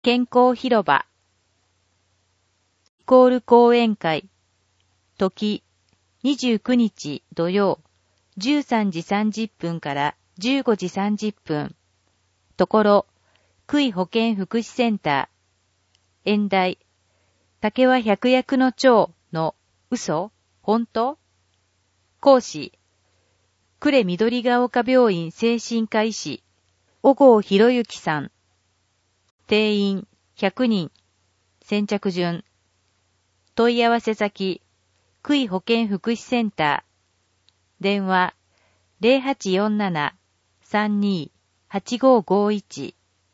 健康広場講演会時29日土曜13時30分から15時30分ところ区医保健福祉センター演題竹は百薬の長の嘘本当講師呉緑ヶ丘病院精神科医師小郷博之さん定員100人先着順問い合わせ先区医保健福祉センター電話 0847-32-8551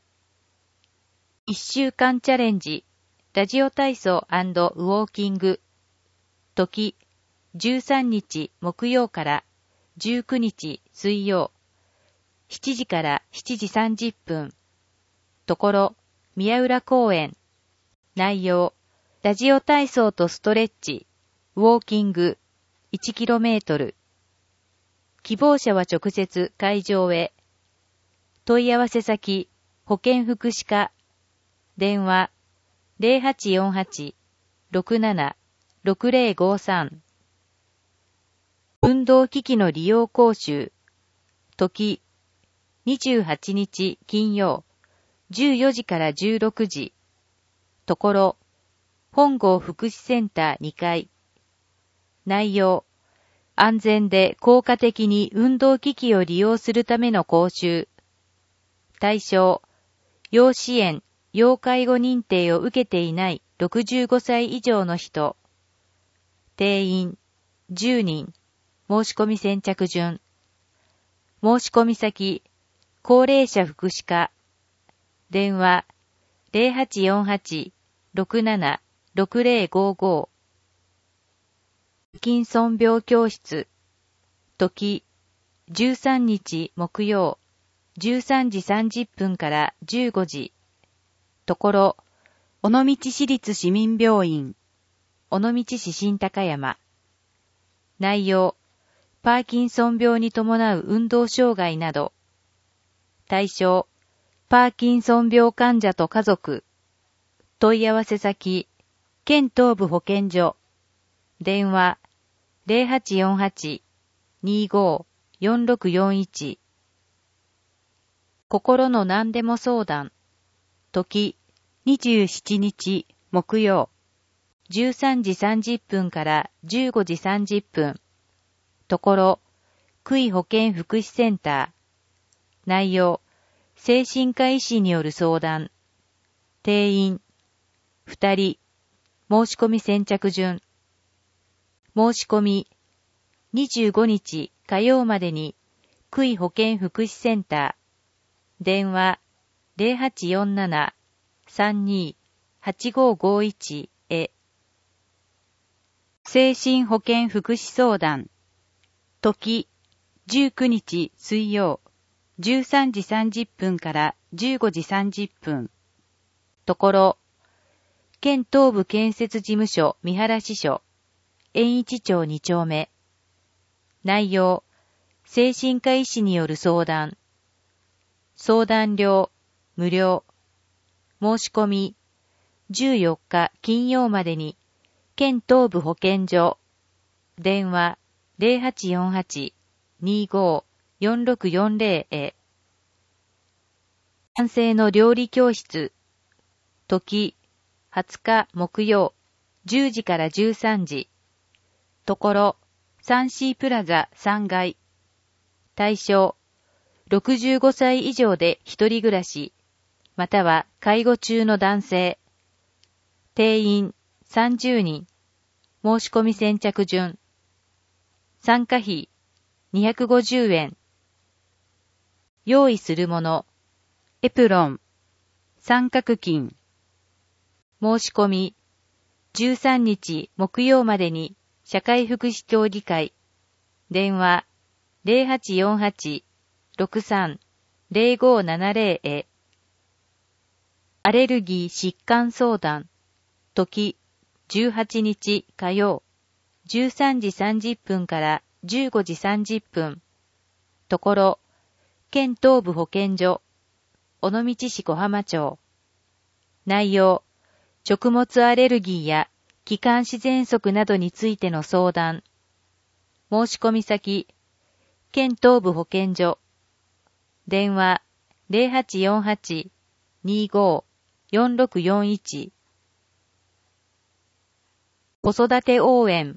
1週間チャレンジラジオ体操&ウォーキング時13日木曜から19日水曜7時から7時30分ところ宮浦公園内容ラジオ体操とストレッチウォーキング 1km 希望者は直接会場へ問い合わせ先保健福祉課電話 0848-67-6053 運動機器の利用講習時28日金曜14時から16時ところ本郷福祉センター2階内容安全で効果的に運動機器を利用するための講習対象要支援要介護認定を受けていない65歳以上の人定員10人申し込み先着順申し込み先高齢者福祉課電話 0848-67-6055 パーキンソン病教室時13日木曜13時30分から15時ところ尾道市立市民病院尾道市新高山内容パーキンソン病に伴う運動障害など対象パーキンソン病患者と家族問い合わせ先県東部保健所電話 0848-25-4641 心の何でも相談時27日木曜13時30分から15時30分ところ区医保健福祉センター内容精神科医師による相談定員2人申し込み先着順申し込み25日火曜までに区医保健福祉センター電話 0847-32-8551 へ精神保健福祉相談時19日水曜13時30分から15時30分ところ県東部建設事務所三原支所延一町2丁目内容精神科医師による相談相談料無料申し込み14日金曜までに県東部保健所電話 0848-25-4640 へ男性の料理教室時20日木曜10時から13時ところ 3C プラザ3階対象65歳以上で一人暮らしまたは介護中の男性定員30人申し込み先着順参加費250円用意するものエプロン三角巾申し込み13日木曜までに社会福祉協議会電話 0848-63-0570 へアレルギー疾患相談時18日火曜13時30分から15時30分ところ県東部保健所尾道市小浜町内容、食物アレルギーや気管支喘息などについての相談。申し込み先、県東部保健所。電話、0848-25-4641。子育て応援。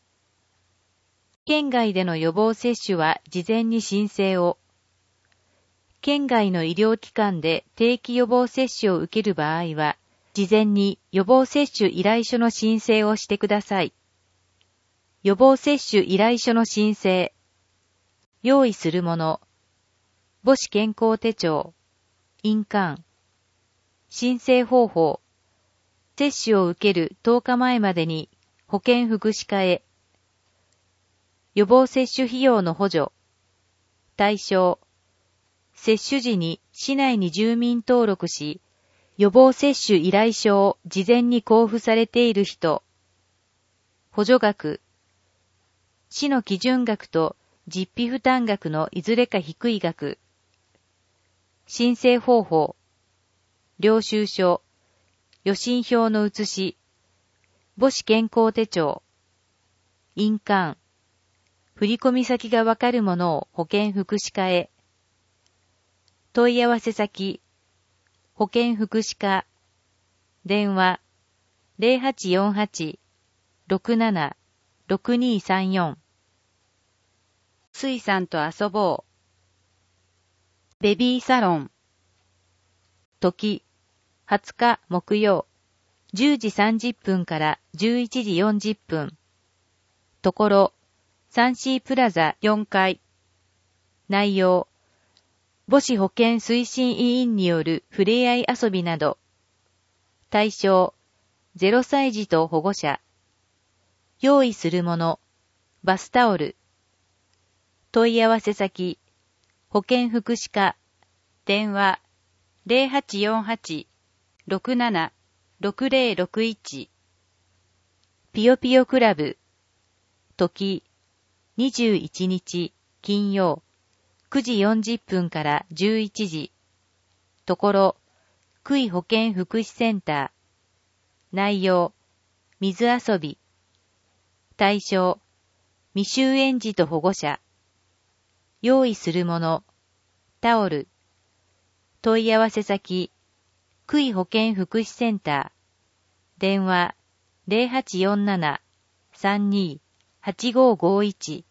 県外での予防接種は事前に申請を。県外の医療機関で定期予防接種を受ける場合は、事前に予防接種依頼書の申請をしてください。予防接種依頼書の申請。用意するもの。母子健康手帳。印鑑。申請方法。接種を受ける10日前までに保健福祉課へ。予防接種費用の補助。対象。接種時に市内に住民登録し、予防接種依頼書を事前に交付されている人。補助額。市の基準額と実費負担額のいずれか低い額。申請方法。領収書。予診票の写し。母子健康手帳。印鑑。振込先がわかるものを保健福祉課へ。問い合わせ先。保健福祉課。電話。0848-67-6234。水さんと遊ぼう。ベビーサロン。時。20日木曜。10時30分から11時40分。ところ。サンシープラザ4階。内容。母子保健推進委員によるふれあい遊びなど。対象。0歳児と保護者。用意するもの。バスタオル。問い合わせ先。保健福祉課。電話。0848-67-6061。ピヨピヨクラブ。時。21日金曜9時40分から11時。ところ、区医保健福祉センター。内容、水遊び。対象、未就園児と保護者。用意するもの、タオル。問い合わせ先、区医保健福祉センター。電話、0847-32-8551。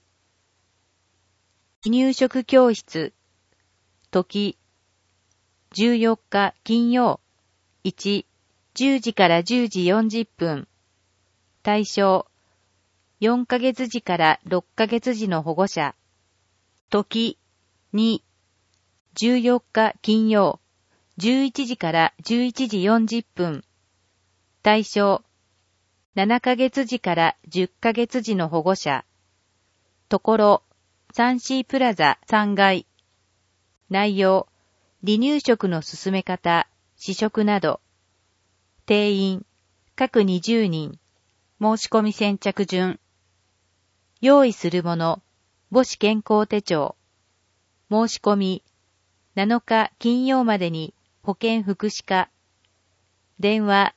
離乳食教室。時。14日金曜。1、10時から10時40分。対象。4ヶ月児から6ヶ月児の保護者。時。2、14日金曜。11時から11時40分。対象。7ヶ月児から10ヶ月児の保護者。ところ。サンシープラザ3階。内容。離乳食の進め方、試食など。定員。各20人。申し込み先着順。用意するもの。母子健康手帳。申し込み。7日金曜までに保健福祉課。電話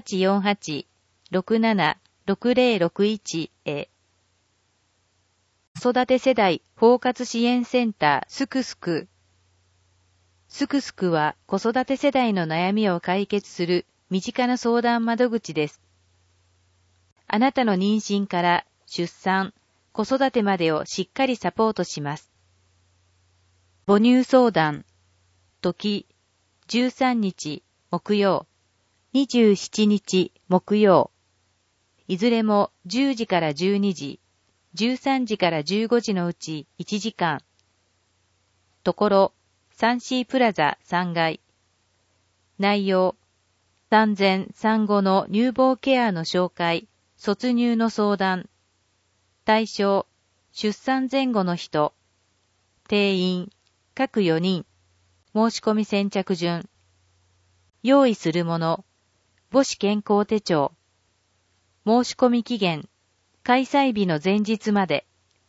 0848-67-6061へ。子育て世代包括支援センターすくすく。すくすくは子育て世代の悩みを解決する身近な相談窓口です。あなたの妊娠から出産、子育てまでをしっかりサポートします。母乳相談。時、13日木曜、27日木曜。いずれも10時から12時。13時から15時のうち1時間。ところ、サンシープラザ3階。内容、産前産後の乳房ケアの紹介、卒乳の相談。対象、出産前後の人。定員、各4人。申し込み先着順。用意するもの、母子健康手帳。申し込み期限、開催日の前日まで。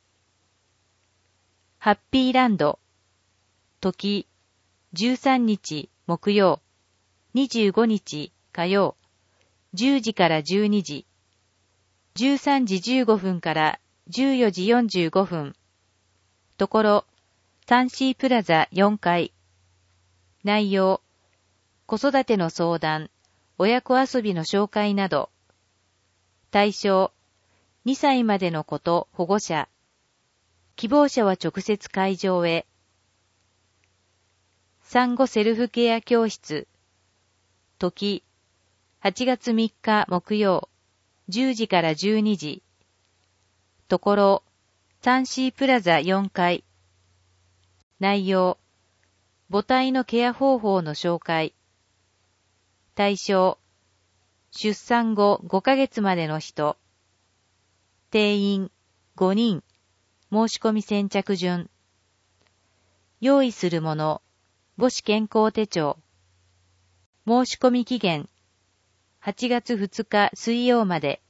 ハッピーランド。時、13日木曜、25日火曜、10時から12時、13時15分から14時45分。ところ、3C プラザ4階。内容、子育ての相談、親子遊びの紹介など。対象、2歳までの子と保護者。希望者は直接会場へ。産後セルフケア教室。時、8月3日木曜、10時から12時。ところ、3C プラザ4階。内容、母体のケア方法の紹介。対象、出産後5ヶ月までの人。定員5人。申し込み先着順。用意するもの、母子健康手帳。申し込み期限、8月2日水曜まで。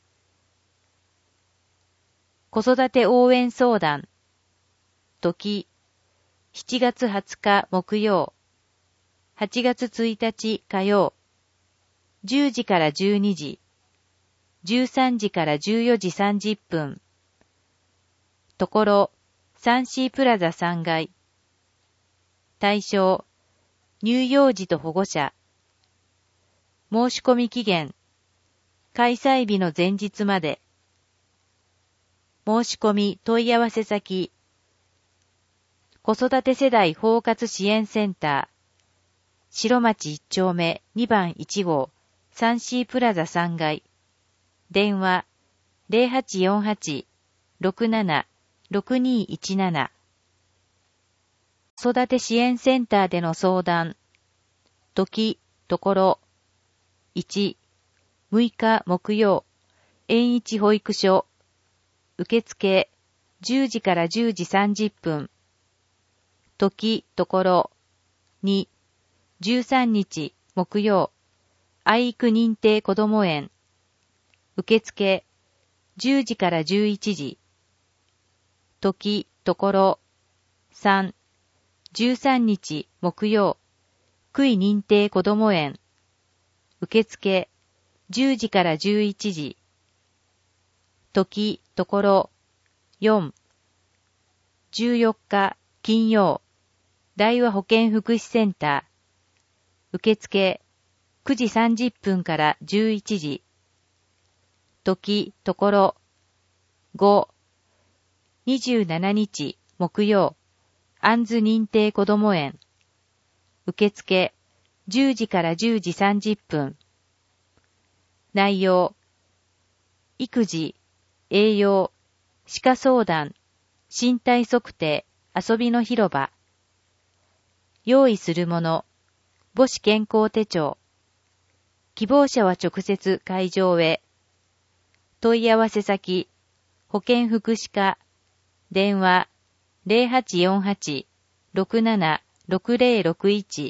子育て応援相談。時、7月20日木曜、8月1日火曜、10時から12時、13時から14時30分。ところ、3C プラザ3階。対象、乳幼児と保護者。申し込み期限、開催日の前日まで。申し込み問い合わせ先、子育て世代包括支援センター、白町1丁目2番1号、3C プラザ3階。電話、0848-67-6217。子育て支援センターでの相談。時、ところ。1、6日木曜、園一保育所。受付、10時から10時30分。時、ところ。2、13日木曜、愛育認定こども園。受付、10時から11時。時、ところ。3、13日木曜、区位認定こども園。受付、10時から11時。時、ところ。4、14日金曜、大和保健福祉センター。受付、9時30分から11時。時、ところ。5、27日木曜、アンズ認定こども園。受付、10時から10時30分。内容、育児、栄養、歯科相談、身体測定、遊びの広場。用意するもの、母子健康手帳。希望者は直接会場へ。問い合わせ先、保健福祉課。電話、0848-67-6061。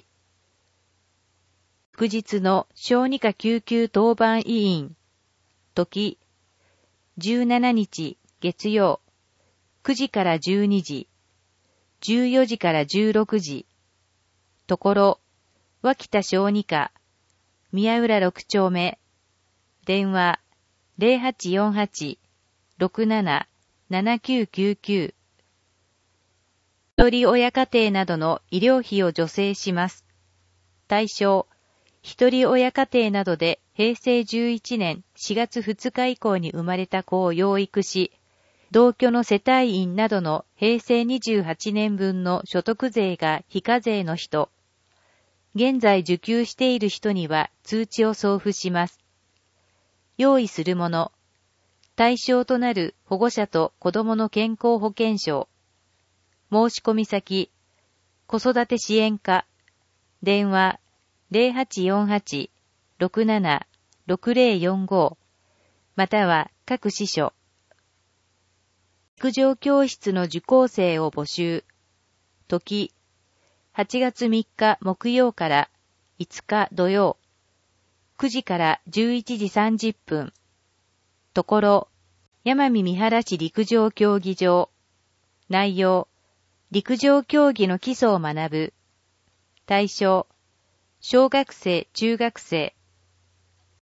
祝日の小児科救急当番委員。時、17日月曜、9時から12時、14時から16時。ところ、脇田小児科、宮浦6丁目。電話、0848-67-7999。一人親家庭などの医療費を助成します。対象、一人親家庭などで平成11年4月2日以降に生まれた子を養育し、同居の世帯員などの平成28年分の所得税が非課税の人。現在受給している人には通知を送付します。用意するもの。対象となる保護者と子供の健康保険証。申し込み先、子育て支援課。電話、0848-67-6045。または各支所。陸上教室の受講生を募集。時、8月3日木曜から5日土曜、9時から11時30分。ところ、山見三原市陸上競技場。内容、陸上競技の基礎を学ぶ。対象、小学生、中学生。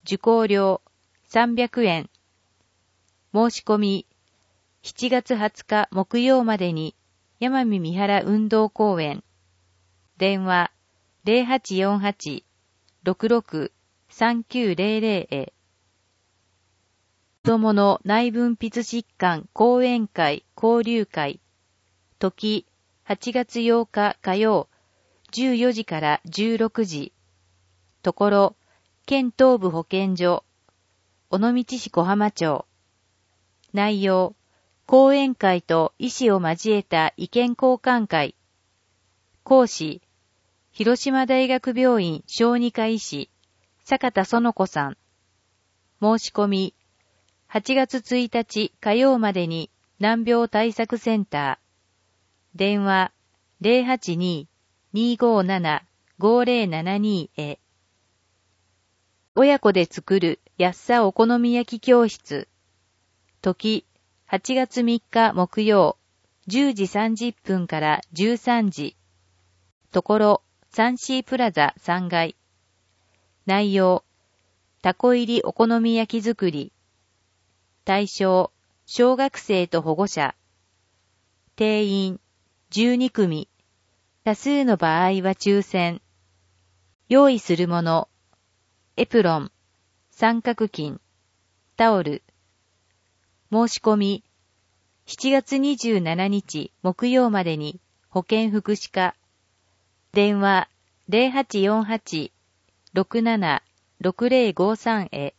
受講料300円。申し込み、7月20日木曜までに、山見三原運動公園。電話、0848-66-3900へ。子供の内分泌疾患講演会交流会。時、8月8日火曜、14時から16時。ところ、県東部保健所、尾道市小浜町。内容、講演会と医師を交えた意見交換会。講師、広島大学病院小児科医師、坂田園子さん。申し込み、8月1日火曜までに難病対策センター。電話、082-257-5072へ。親子で作る安さお好み焼き教室。時、8月3日木曜、10時30分から13時。ところ、サンシープラザ3階。内容、タコ入りお好み焼き作り。対象、小学生と保護者。定員、12組。多数の場合は抽選。用意するもの、エプロン、三角巾、タオル。申し込み、7月27日木曜までに保健福祉課。電話、0848-67-6053へ。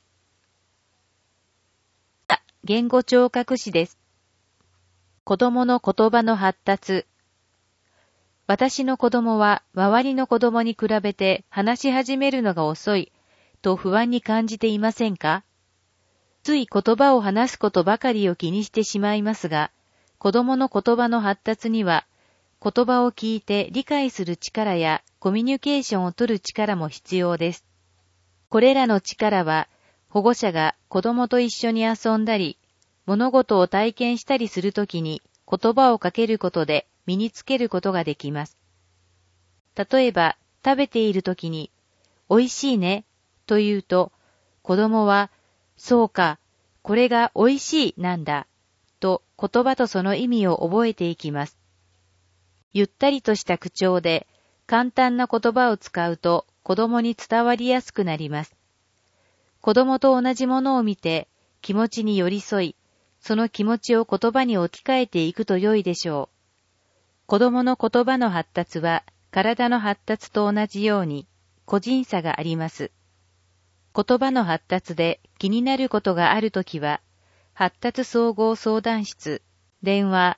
言語聴覚士です。子供の言葉の発達。私の子供は周りの子供に比べて話し始めるのが遅いと不安に感じていませんか？つい言葉を話すことばかりを気にしてしまいますが、子供の言葉の発達には言葉を聞いて理解する力やコミュニケーションを取る力も必要です。これらの力は保護者が子供と一緒に遊んだり、物事を体験したりするときに言葉をかけることで身につけることができます。例えば、食べているときに、美味しいね、と言うと、子供は、そうか、これが美味しいなんだ、と言葉とその意味を覚えていきます。ゆったりとした口調で、簡単な言葉を使うと子供に伝わりやすくなります。子供と同じものを見て気持ちに寄り添い、その気持ちを言葉に置き換えていくと良いでしょう。子供の言葉の発達は体の発達と同じように個人差があります。言葉の発達で気になることがあるときは、発達総合相談室、電話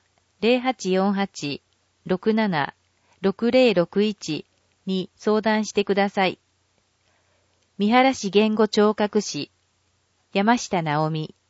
0848-67-6061 に相談してください。三原市言語聴覚士、山下直美。